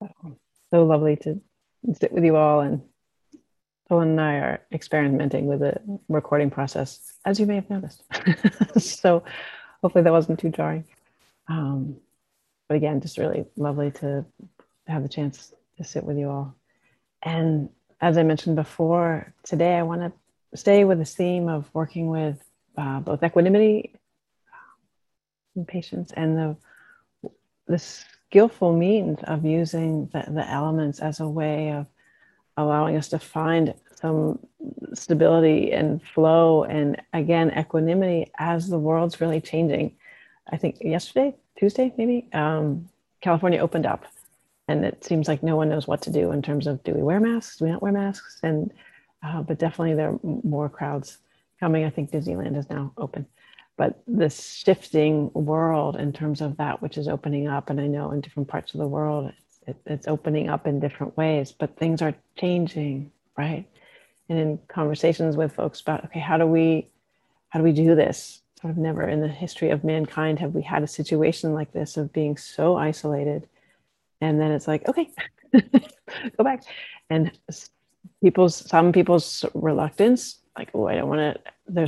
So lovely to sit with you all. And Owen and I are experimenting with the recording process, as you may have noticed. So hopefully that wasn't too jarring. Um, but again, just really lovely to have the chance to sit with you all. And as I mentioned before, today I want to stay with this theme of working with both equanimity and patience and the skillful means of using the elements as a way of allowing us to find some stability and flow and again equanimity as the world's really changing. I think yesterday, Tuesday maybe, California opened up, and it seems like no one knows what to do in terms of, do we wear masks, do we not wear masks? And but definitely there are more crowds coming. I think Disneyland is now open, but this shifting world in terms of that which is opening up, and I know in different parts of the world it's opening up in different ways, but things are changing, right? And in conversations with folks about, okay, how do we do this? Sort of never in the history of mankind have we had a situation like this of being so isolated, and then it's like, okay, go back. And some people's reluctance, like, oh, I don't want to.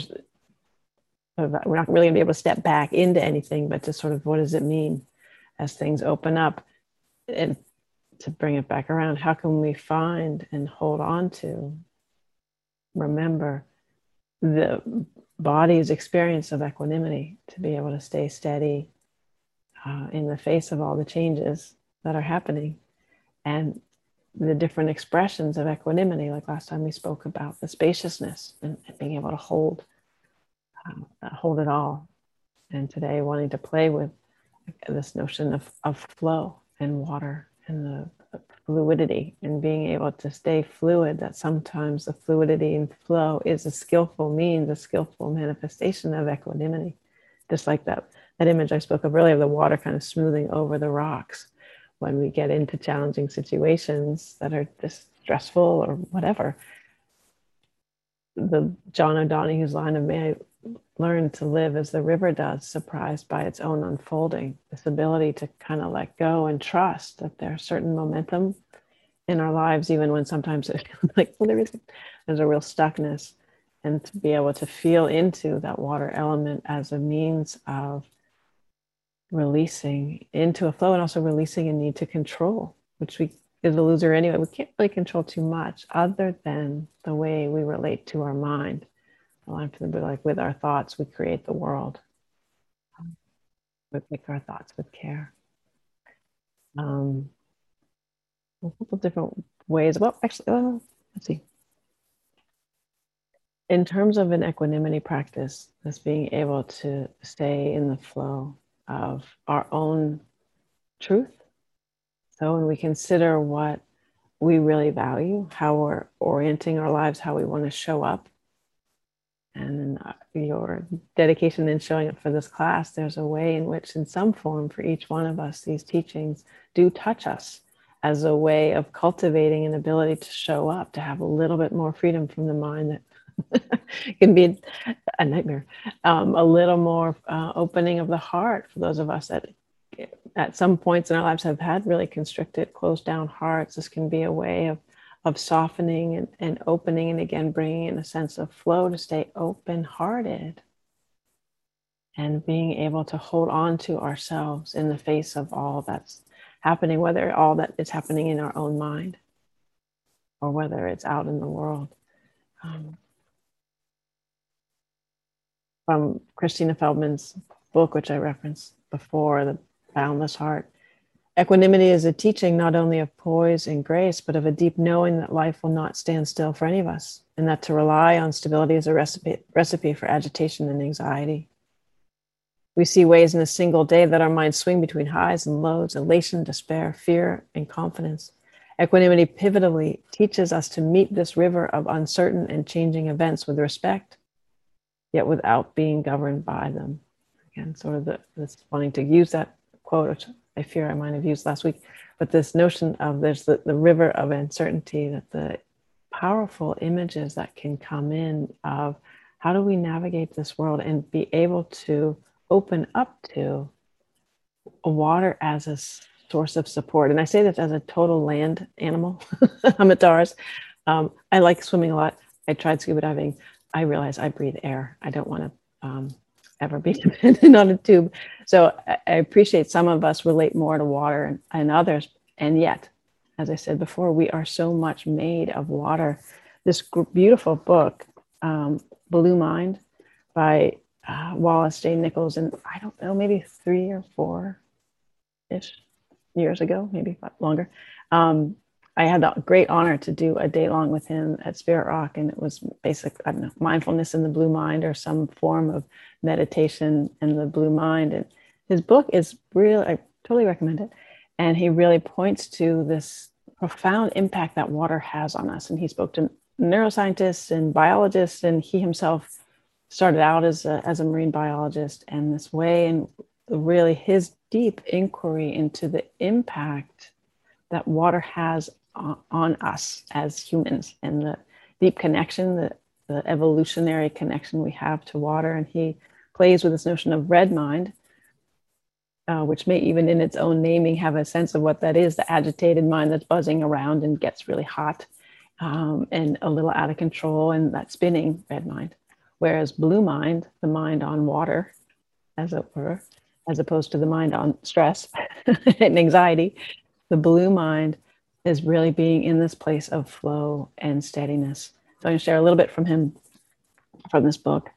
We're not really gonna be able to step back into anything, but just sort of, what does it mean as things open up? And to bring it back around, how can we find and hold on to, remember the body's experience of equanimity, to be able to stay steady in the face of all the changes that are happening, and the different expressions of equanimity, like last time we spoke about the spaciousness and being able to hold it all. And today wanting to play with this notion of flow and water and the fluidity and being able to stay fluid, that sometimes the fluidity and flow is a skillful means, a skillful manifestation of equanimity. Just like that image I spoke of earlier of the water kind of smoothing over the rocks when we get into challenging situations that are just stressful or whatever. The John O'Donohue's line of, may I learn to live as the river does, surprised by its own unfolding. This ability to kind of let go and trust that there's certain momentum in our lives, even when sometimes it feels like, well, there's a real stuckness, and to be able to feel into that water element as a means of releasing into a flow, and also releasing a need to control, which we is a loser anyway. We can't really control too much other than the way we relate to our mind. A line from the Buddha, like, with our thoughts, we create the world. We pick our thoughts with care. A couple different ways. Well, actually, let's see. In terms of an equanimity practice, that's being able to stay in the flow of our own truth. So when we consider what we really value, how we're orienting our lives, how we want to show up, and your dedication in showing up for this class, there's a way in which, in some form, for each one of us, these teachings do touch us as a way of cultivating an ability to show up, to have a little bit more freedom from the mind that can be a nightmare, a little more opening of the heart for those of us that at some points in our lives have had really constricted, closed down hearts. This can be a way of softening and opening, and again bringing in a sense of flow to stay open-hearted and being able to hold on to ourselves in the face of all that's happening, whether all that is happening in our own mind or whether it's out in the world. From Christina Feldman's book, which I referenced before, The Boundless Heart, equanimity is a teaching not only of poise and grace, but of a deep knowing that life will not stand still for any of us, and that to rely on stability is a recipe for agitation and anxiety. We see ways in a single day that our minds swing between highs and lows, elation, despair, fear, and confidence. Equanimity pivotally teaches us to meet this river of uncertain and changing events with respect, yet without being governed by them. Again, sort of this wanting to use that quote, which I fear I might have used last week, but this notion of there's the river of uncertainty, that the powerful images that can come in of how do we navigate this world and be able to open up to water as a source of support. And I say this as a total land animal. I'm a Taurus. I like swimming a lot. I tried scuba diving. I realize I breathe air. I don't want to ever be dependent on a tube. So I appreciate some of us relate more to water and others. And yet, as I said before, we are so much made of water. This beautiful book, Blue Mind by Wallace J. Nichols, and I don't know, maybe 3 or 4-ish years ago, maybe longer. I had the great honor to do a day long with him at Spirit Rock, and it was basic, I don't know, mindfulness in the blue mind or some form of meditation in the blue mind. And his book is really, I totally recommend it. And he really points to this profound impact that water has on us. And he spoke to neuroscientists and biologists, and he himself started out as a marine biologist, and this way, and really his deep inquiry into the impact that water has on us as humans, and the deep connection, the evolutionary connection we have to water. And he plays with this notion of red mind, which may even in its own naming have a sense of what that is, the agitated mind that's buzzing around and gets really hot and a little out of control, and that spinning red mind. Whereas blue mind, the mind on water, as it were, as opposed to the mind on stress and anxiety, the blue mind is really being in this place of flow and steadiness. So I'm going to share a little bit from him, from this book.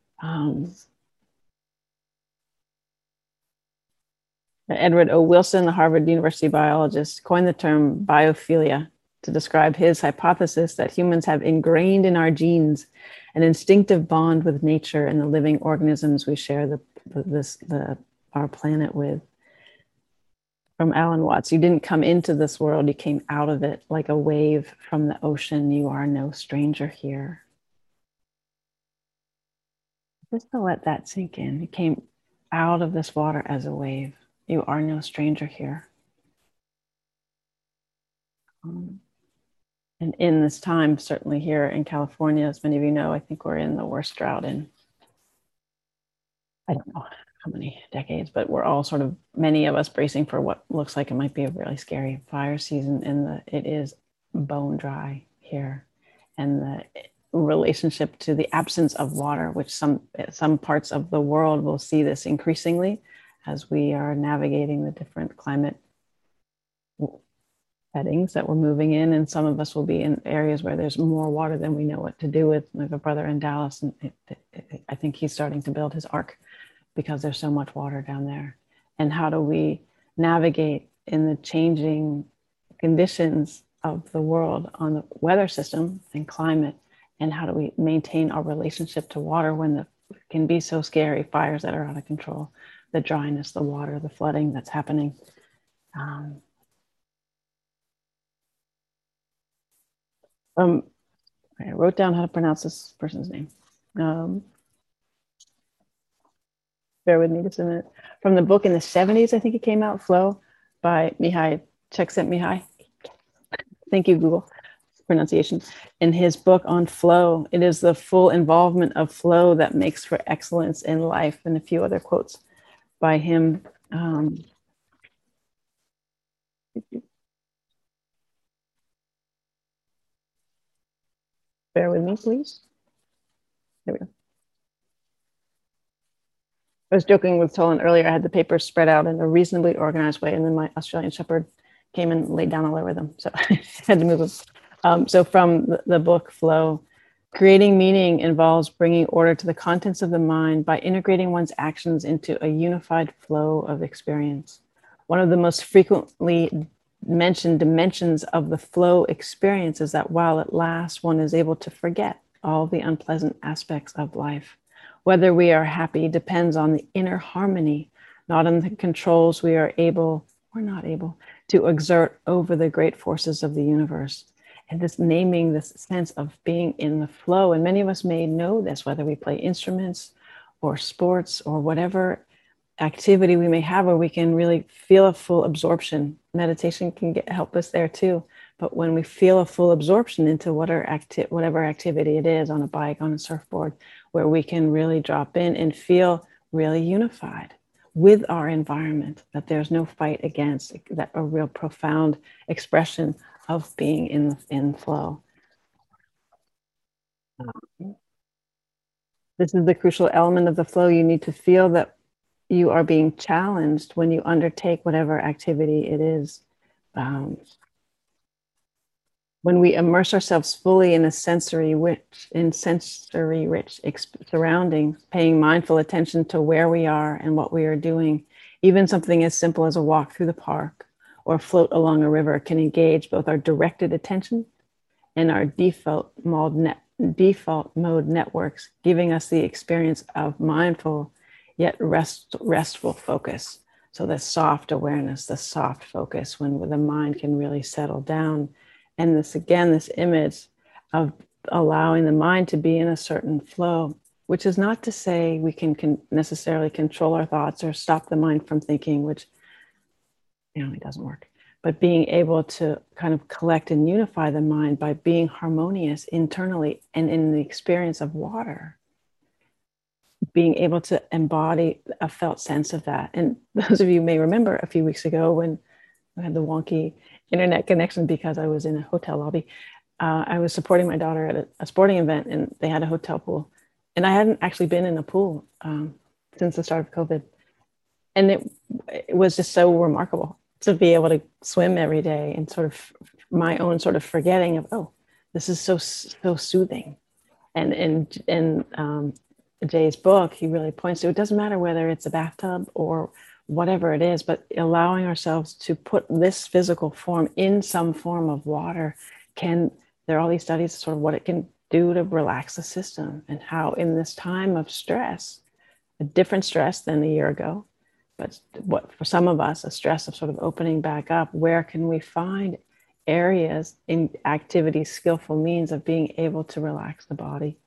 Edward O. Wilson, the Harvard University biologist, coined the term biophilia to describe his hypothesis that humans have ingrained in our genes an instinctive bond with nature and the living organisms we share our planet with. From Alan Watts, you didn't come into this world, you came out of it like a wave from the ocean. You are no stranger here. Just to let that sink in. You came out of this water as a wave. You are no stranger here. And in this time, certainly here in California, as many of you know, I think we're in the worst drought in, I don't know how many decades, but we're all sort of, many of us bracing for what looks like it might be a really scary fire season. And it is bone dry here. And the relationship to the absence of water, which some parts of the world will see this increasingly as we are navigating the different climate settings that we're moving in. And some of us will be in areas where there's more water than we know what to do with. I have a brother in Dallas, and I think he's starting to build his ark because there's so much water down there. And how do we navigate in the changing conditions of the world on the weather system and climate? And how do we maintain our relationship to water when it can be so scary, fires that are out of control, the dryness, the water, the flooding that's happening. I wrote down how to pronounce this person's name. Bear with me just a minute. From the book in the 70s, I think it came out, Flow, by Mihai Csikszentmihalyi. Thank you, Google pronunciation. In his book on flow, it is the full involvement of flow that makes for excellence in life, and a few other quotes by him. Bear with me, please. There we go. I was joking with Tolan earlier. I had the papers spread out in a reasonably organized way, and then my Australian Shepherd came and laid down all over them, so I had to move them. So from the book Flow, creating meaning involves bringing order to the contents of the mind by integrating one's actions into a unified flow of experience. One of the most frequently mentioned dimensions of the flow experience is that while it lasts, one is able to forget all the unpleasant aspects of life. Whether we are happy depends on the inner harmony, not on the controls we are able or not able to exert over the great forces of the universe. And this naming this sense of being in the flow, and many of us may know this, whether we play instruments or sports or whatever activity we may have where we can really feel a full absorption. Meditation can help us there too. But when we feel a full absorption into whatever activity it is, on a bike, on a surfboard, where we can really drop in and feel really unified, with our environment, that there's no fight against, that a real profound expression of being in flow. This is the crucial element of the flow. You need to feel that you are being challenged when you undertake whatever activity it is. When we immerse ourselves fully in sensory rich surroundings, paying mindful attention to where we are and what we are doing, even something as simple as a walk through the park or float along a river can engage both our directed attention and our default mode networks, giving us the experience of mindful yet restful focus. So the soft awareness, the soft focus, when the mind can really settle down. And this image of allowing the mind to be in a certain flow, which is not to say we can necessarily control our thoughts or stop the mind from thinking, which, it doesn't work. But being able to kind of collect and unify the mind by being harmonious internally and in the experience of water, being able to embody a felt sense of that. And those of you may remember a few weeks ago when I had the wonky internet connection because I was in a hotel lobby. I was supporting my daughter at a sporting event, and they had a hotel pool. And I hadn't actually been in a pool since the start of COVID. And it was just so remarkable to be able to swim every day and sort of my own sort of forgetting of, oh, this is so soothing. And in Jay's book, he really points to, it doesn't matter whether it's a bathtub or whatever it is, but allowing ourselves to put this physical form in some form of water there are all these studies sort of what it can do to relax the system, and how in this time of stress, a different stress than a year ago, but what for some of us, a stress of sort of opening back up, where can we find areas in activities, skillful means of being able to relax the body?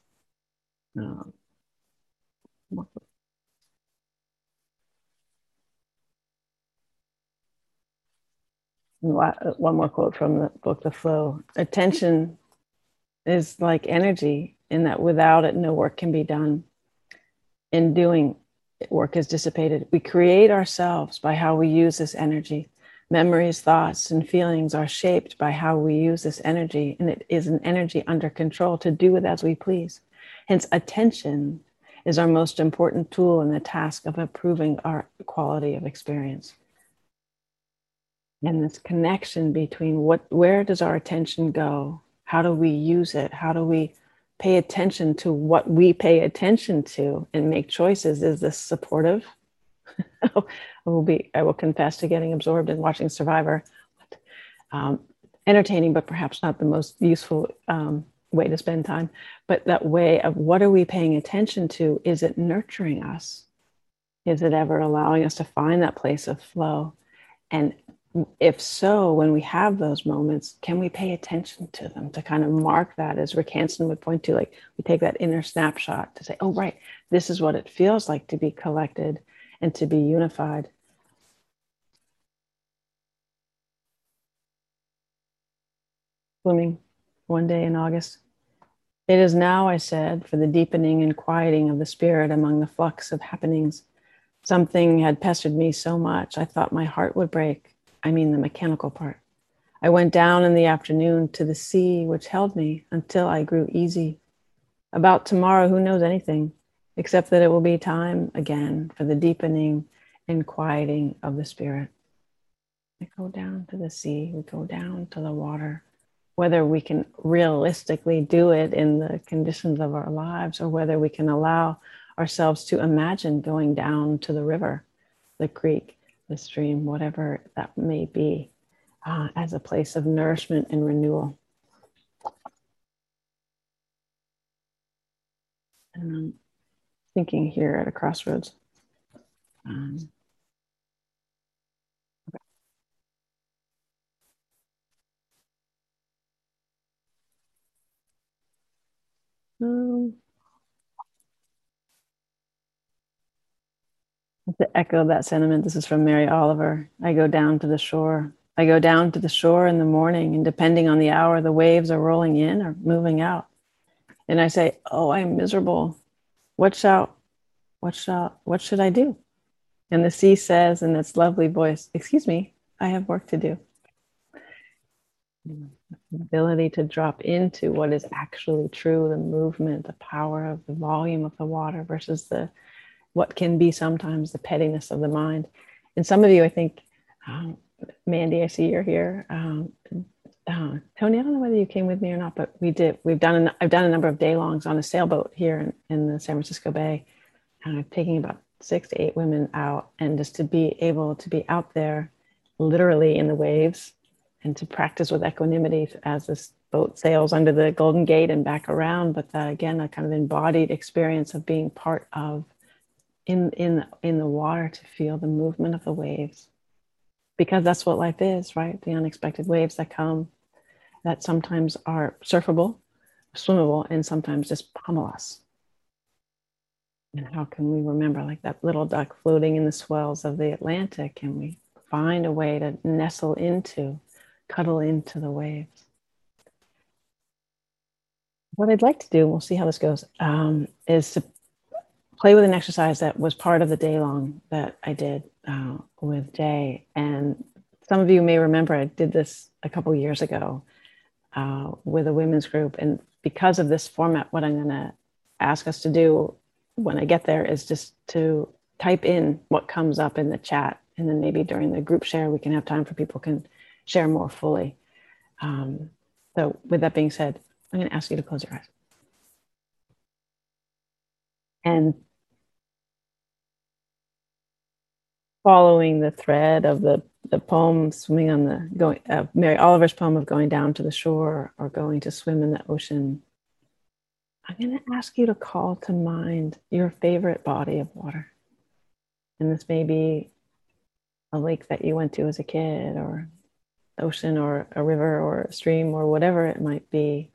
One more quote from the book, The Flow. Attention is like energy, in that without it, no work can be done. In doing, work is dissipated. We create ourselves by how we use this energy. Memories, thoughts, and feelings are shaped by how we use this energy, and it is an energy under control to do with as we please. Hence, attention is our most important tool in the task of improving our quality of experience. And this connection between where does our attention go? How do we use it? How do we pay attention to what we pay attention to and make choices? Is this supportive? I will confess to getting absorbed in watching Survivor. Entertaining, but perhaps not the most useful way to spend time. But that way of what are we paying attention to? Is it nurturing us? Is it ever allowing us to find that place of flow? And if so, when we have those moments, can we pay attention to them to kind of mark that, as Rick Hanson would point to, like we take that inner snapshot to say, oh, right, this is what it feels like to be collected and to be unified. Swimming one day in August. It is now, I said, for the deepening and quieting of the spirit among the flux of happenings. Something had pestered me so much, I thought my heart would break. I mean the mechanical part. I went down in the afternoon to the sea, which held me until I grew easy. About tomorrow, who knows anything, except that it will be time again for the deepening and quieting of the spirit. We go down to the sea, we go down to the water. Whether we can realistically do it in the conditions of our lives, or whether we can allow ourselves to imagine going down to the river, the creek, the stream, whatever that may be, as a place of nourishment and renewal. And I'm thinking here at a crossroads. Okay. To echo that sentiment, this is from Mary Oliver. I go down to the shore. I go down to the shore in the morning, and depending on the hour, the waves are rolling in or moving out. And I say, oh, I'm miserable. What should I do? And the sea says in its lovely voice, "Excuse me, I have work to do." The ability to drop into what is actually true, the movement, the power of the volume of the water versus the what can be sometimes the pettiness of the mind. And some of you, I think, Mandy, I see you're here. Tony, I don't know whether you came with me or not, but I've done a number of day longs on a sailboat here in the San Francisco Bay, and I'm taking about 6 to 8 women out, and just to be able to be out there literally in the waves and to practice with equanimity as this boat sails under the Golden Gate and back around. But that, again, a kind of embodied experience of being part of in the water, to feel the movement of the waves, because that's what life is, right? The unexpected waves that come, that sometimes are surfable, swimmable, and sometimes just pummel us. And how can we remember, like that little duck floating in the swells of the Atlantic, and we find a way to nestle into, cuddle into the waves? What I'd like to do, we'll see how this goes, is to play with an exercise that was part of the day long that I did with Jay. And some of you may remember I did this a couple years ago with a women's group. And because of this format, what I'm going to ask us to do when I get there is just to type in what comes up in the chat. And then maybe during the group share, we can have time for people can share more fully. So with that being said, I'm going to ask you to close your eyes. And following the thread of the poem, swimming on the Mary Oliver's poem of going down to the shore or going to swim in the ocean, I'm going to ask you to call to mind your favorite body of water. And this may be a lake that you went to as a kid, or ocean, or a river, or a stream, or whatever it might be.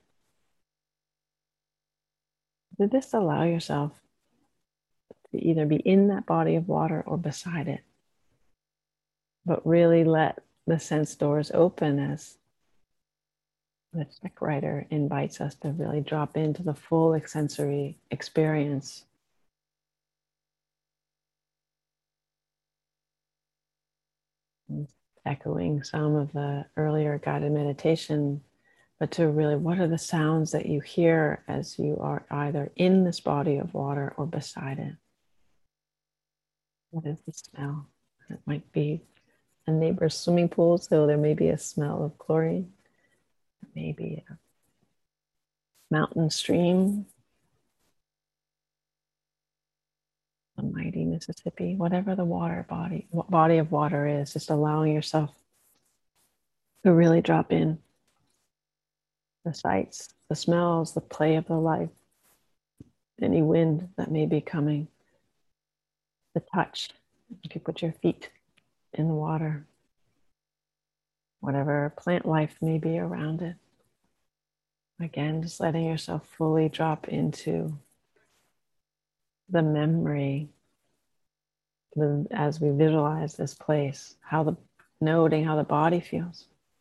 To just allow yourself to either be in that body of water or beside it, but really let the sense doors open as the check writer invites us to really drop into the full sensory experience. Echoing some of the earlier guided meditation, but to really, what are the sounds that you hear as you are either in this body of water or beside it? What is the smell? It might be a neighbor's swimming pool, so there may be a smell of chlorine. Maybe a mountain stream, the mighty Mississippi, whatever the body of water is, just allowing yourself to really drop in the sights, the smells, the play of the life, any wind that may be coming, the touch, if you put your feet in the water, whatever plant life may be around it. Again, just letting yourself fully drop into the memory as we visualize this place, noting how the body feels.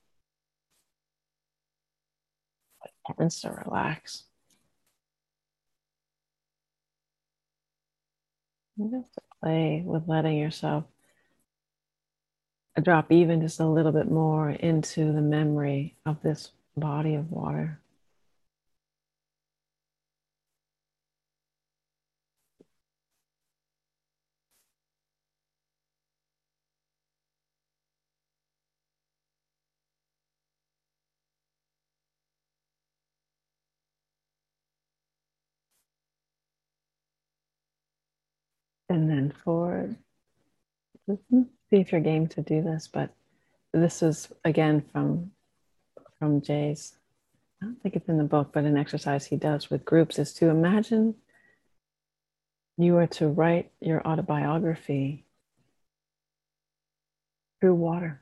It tends to relax. And just to play with letting yourself drop even just a little bit more into the memory of this body of water. And then forward. See if you're game to do this, but this is again from Jay's, I don't think it's in the book, but an exercise he does with groups is to imagine you were to write your autobiography through water,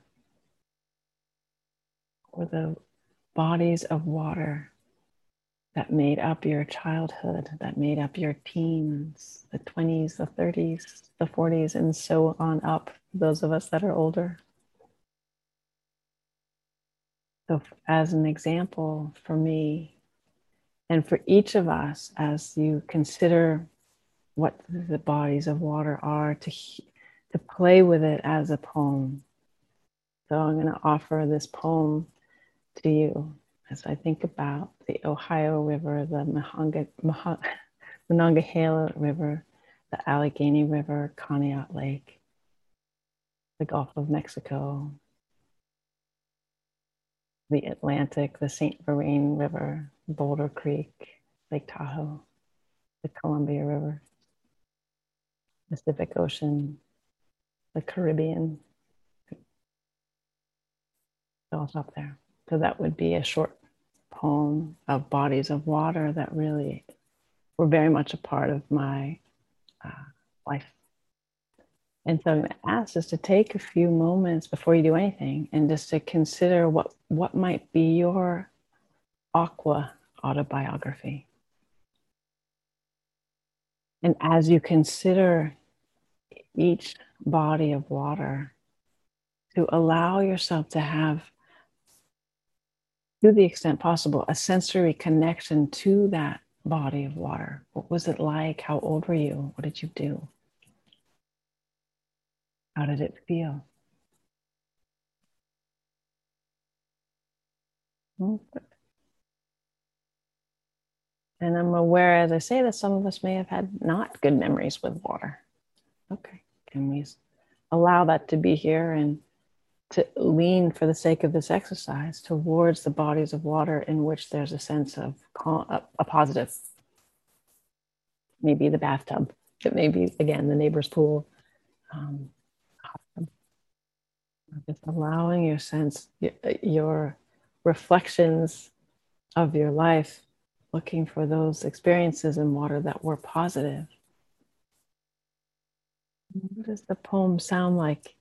or the bodies of water that made up your childhood, that made up your teens, the 20s, the 30s, the 40s, and so on up, those of us that are older. So as an example for me, and for each of us, as you consider what the bodies of water are, to to play with it as a poem. So I'm going to offer this poem to you as I think about the Ohio River, the Monongahela River, the Allegheny River, Conneaut Lake, the Gulf of Mexico, the Atlantic, the St. Vrain River, Boulder Creek, Lake Tahoe, the Columbia River, Pacific Ocean, the Caribbean. So I'll stop there. So that would be a short poem of bodies of water that really were very much a part of my life. And so I'm going to ask just to take a few moments before you do anything and just to consider what might be your aqua autobiography. And as you consider each body of water, to allow yourself to have, to the extent possible, a sensory connection to that body of water. What was it like? How old were you? What did you do? How did it feel? And I'm aware, as I say, that some of us may have had not good memories with water. Okay, can we allow that to be here and to lean, for the sake of this exercise, towards the bodies of water in which there's a sense of a positive. Maybe the bathtub, it may be, again, the neighbor's pool. Just allowing your sense, your reflections of your life, looking for those experiences in water that were positive. What does the poem sound like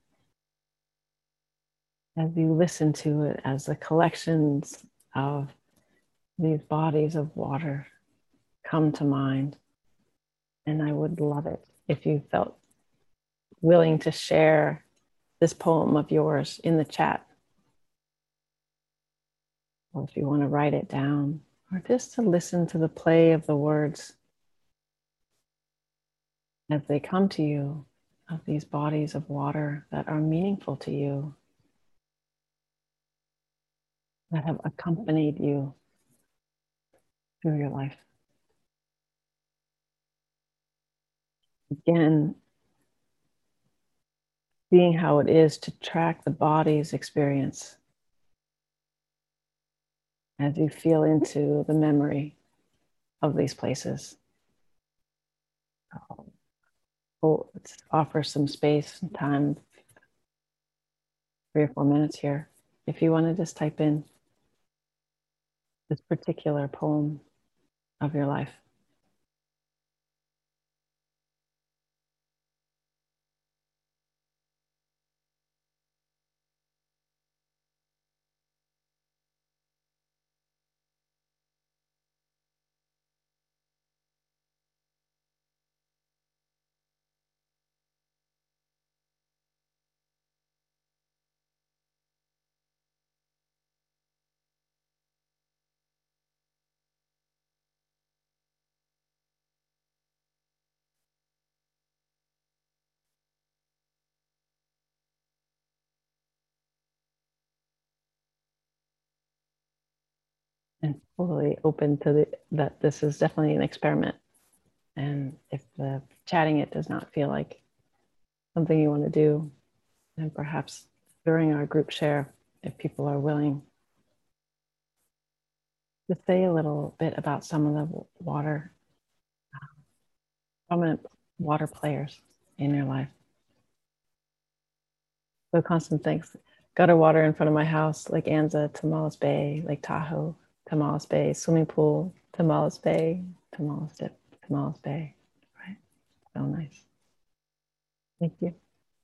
as you listen to it, as the collections of these bodies of water come to mind? And I would love it if you felt willing to share this poem of yours in the chat, or if you want to write it down, or just to listen to the play of the words as they come to you, of these bodies of water that are meaningful to you, that have accompanied you through your life. Again, seeing how it is to track the body's experience as you feel into the memory of these places. Let's offer some space and time, 3 or 4 minutes here. If you want to just type in this particular poem of your life. And totally open to that this is definitely an experiment. And if the chatting it does not feel like something you want to do, then perhaps during our group share, if people are willing, to say a little bit about some of the prominent water players in your life. So constant things. Gutter water in front of my house, Lake Anza, Tomales Bay, Lake Tahoe, Tomales Bay, swimming pool, Tomales Bay, Tomales Dip, Tomales Bay. Right? So nice. Thank you.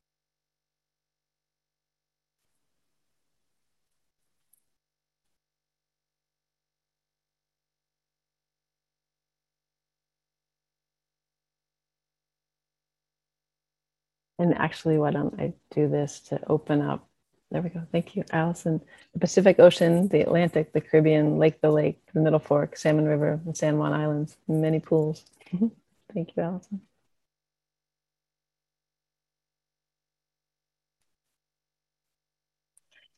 And actually, why don't I do this to open up? There we go. Thank you, Allison. The Pacific Ocean, the Atlantic, the Caribbean, the Lake, the Middle Fork, Salmon River, the San Juan Islands, many pools. Thank you, Allison.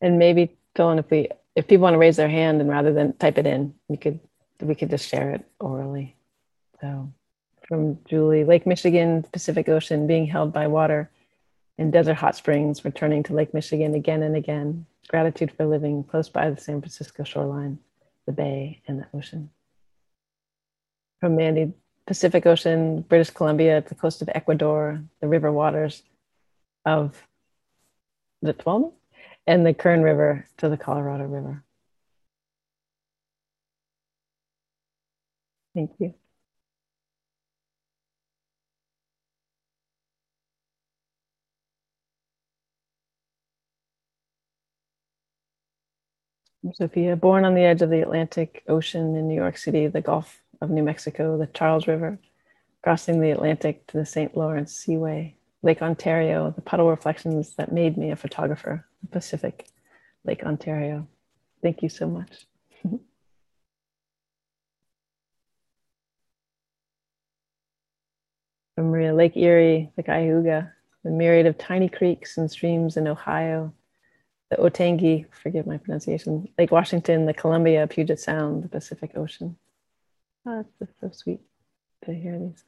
And maybe, Dylan, if people want to raise their hand and rather than type it in, we could just share it orally. So from Julie, Lake Michigan, Pacific Ocean, being held by water in desert hot springs, returning to Lake Michigan again and again. Gratitude for living close by the San Francisco shoreline, the bay, and the ocean. From Mandy, Pacific Ocean, British Columbia, to the coast of Ecuador, the river waters of the Tuolumne, and the Kern River to the Colorado River. Thank you. Sophia, born on the edge of the Atlantic Ocean in New York City, the Gulf of New Mexico, the Charles River, crossing the Atlantic to the St. Lawrence Seaway, Lake Ontario, the puddle reflections that made me a photographer, the Pacific, Lake Ontario. Thank you so much. From Maria, Lake Erie, the Cuyahoga, the myriad of tiny creeks and streams in Ohio, the Otangi, forgive my pronunciation, Lake Washington, the Columbia, Puget Sound, the Pacific Ocean. Oh, that's so sweet to hear these.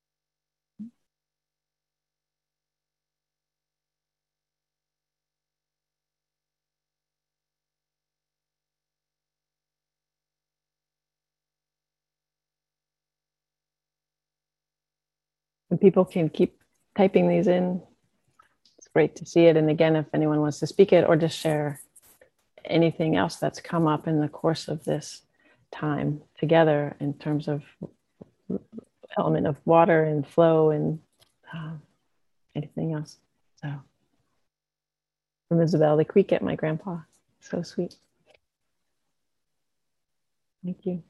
And people can keep typing these in. It's great to see it. And again, if anyone wants to speak it or just share anything else that's come up in the course of this time together in terms of element of water and flow and anything else. So from Isabel, the creek at my grandpa. So sweet. Thank you.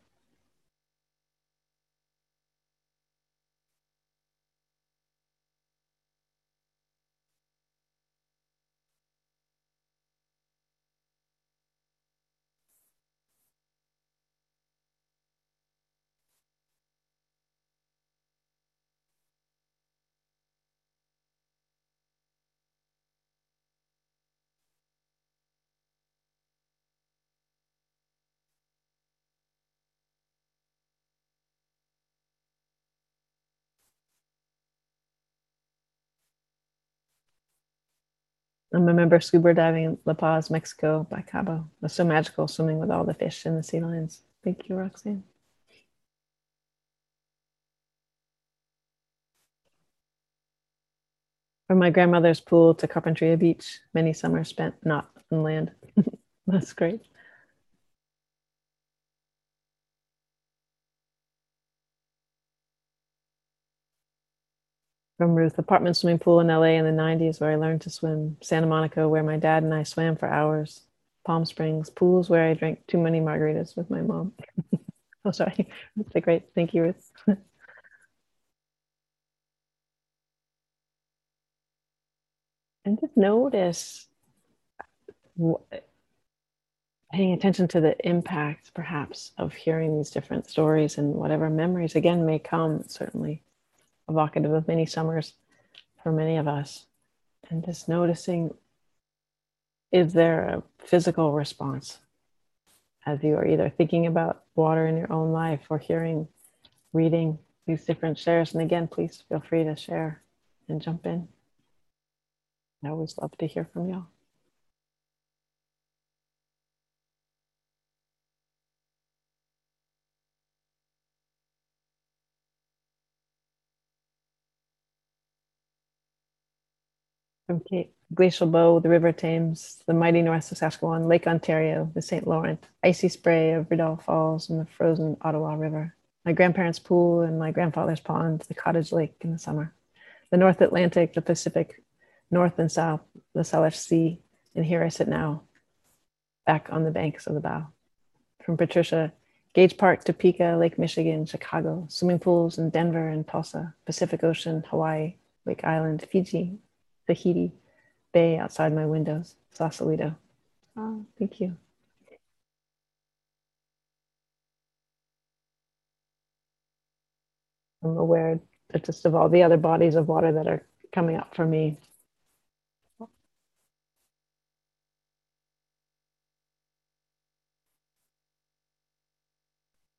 I'm a member of scuba diving in La Paz, Mexico, by Cabo. It was so magical swimming with all the fish and the sea lions. Thank you, Roxanne. From my grandmother's pool to Carpentria Beach, many summers spent not on land. That's great. From Ruth, apartment swimming pool in LA in the 90s where I learned to swim. Santa Monica, where my dad and I swam for hours. Palm Springs, pools where I drank too many margaritas with my mom. Oh, sorry. That's a great. Thank you, Ruth. And just notice paying attention to the impact, perhaps, of hearing these different stories and whatever memories, again, may come, certainly evocative of many summers for many of us. And just noticing, is there a physical response as you are either thinking about water in your own life or hearing, reading these different shares? And again, please feel free to share and jump in. I always love to hear from y'all. From Cape Glacial Bow, the River Thames, the mighty North Saskatchewan, Lake Ontario, the St. Lawrence, icy spray of Rideau Falls, and the frozen Ottawa River. My grandparents' pool and my grandfather's pond, the cottage lake in the summer. The North Atlantic, the Pacific, North and South, the Salish Sea, and here I sit now, back on the banks of the Bow. From Patricia, Gage Park, Topeka, Lake Michigan, Chicago, swimming pools in Denver and Tulsa, Pacific Ocean, Hawaii, Wake Island, Fiji, Tahiti, Bay outside my windows, Sausalito. Oh, thank you. I'm aware that just of all the other bodies of water that are coming up for me.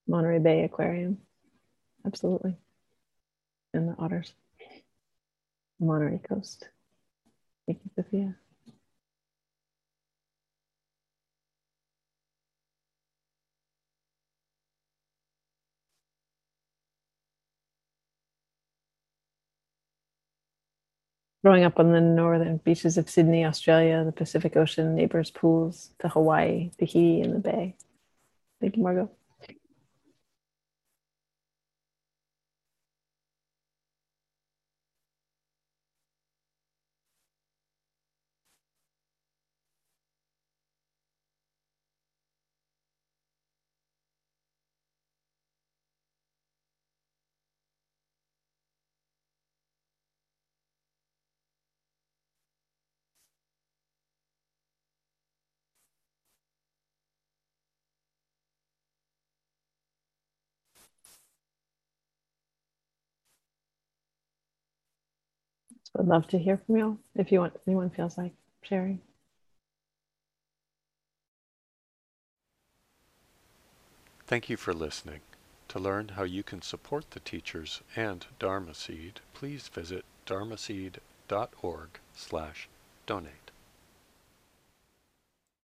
Monterey Bay Aquarium. Absolutely. And the otters. Monterey Coast. Thank you, Sophia. Growing up on the northern beaches of Sydney, Australia, the Pacific Ocean, neighbors' pools, to Hawaii, Tahiti, and the Bay. Thank you, Margot. I'd love to hear from you if you want. Anyone feels like sharing. Thank you for listening. To learn how you can support the teachers and Dharma Seed, please visit dharmaseed.org/donate.